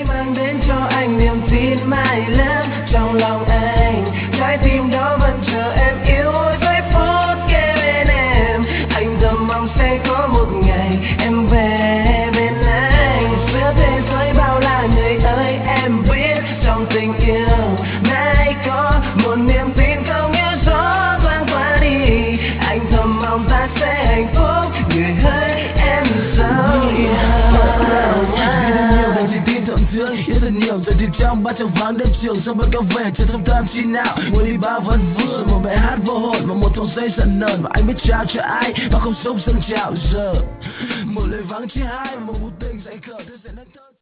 mang đến cho anh niềm tin mãi lớn trong lòng anh. Trái tim đó vẫn chờ em yêu giây phút kế bên em. Anh thầm mong sẽ có một ngày em về bên anh. Giữa thế giới bao la người ơi, em biết trong tình yêu mãi có một niềm tin không như gió thoáng qua đi. Anh thầm mong ta sẽ hạnh phúc người ơi em sao yêu thật nhiều giờ thì trong ba trong vắng đêm trường xong vẫn có về chưa thông tâm chi nào muốn đi bao vẫn vương một bài hát vô hồn và một thùng giấy dần nờn và anh biết trao cho ai mà không sống dâng trào giờ một lời vắng chia hai một bút tình dạy khờ thế sẽ nâng